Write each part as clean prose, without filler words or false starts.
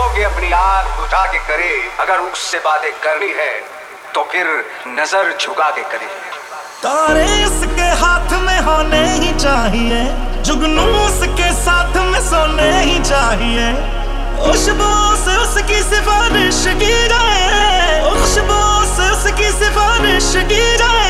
के अपनी आग बुझा के करे, अगर उससे बातें करनी है तो फिर नजर झुका के करे। तारे उसके हाथ में होने ही चाहिए, जुगनू उसके साथ में सोने ही चाहिए। खुशबू से उसकी सिफारिश की जाए, खुशबू से उसकी सिफारिश की जाए।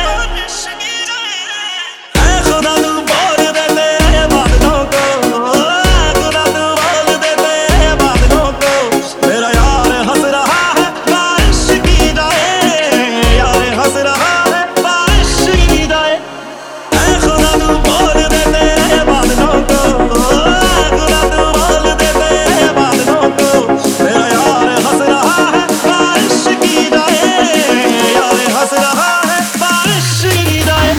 ऐ खुदा तू बोल दे तेरे बादलों को, खुदा तू बोल दे तेरे बादलों को। मेरा यार हंस रहा है बारिश की जाए, यार हंस रहा है बारिश की जाए। ऐ खुदा तू बोल दे तेरे बादलों को, खुदा तू बोल दे तेरे बादलों को। मेरा यार हंस रहा है बारिश की जाए, यार हंस रहा है बारिश की जाए।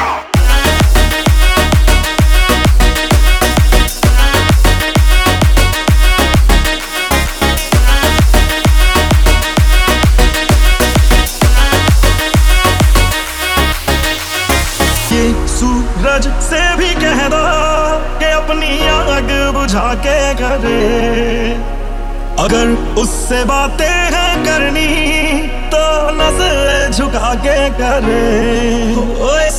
ये सूरज से भी कह दो कि अपनी आग बुझा के करे, अगर उससे बातें हैं करनी तो नजर झुका के करे। ओए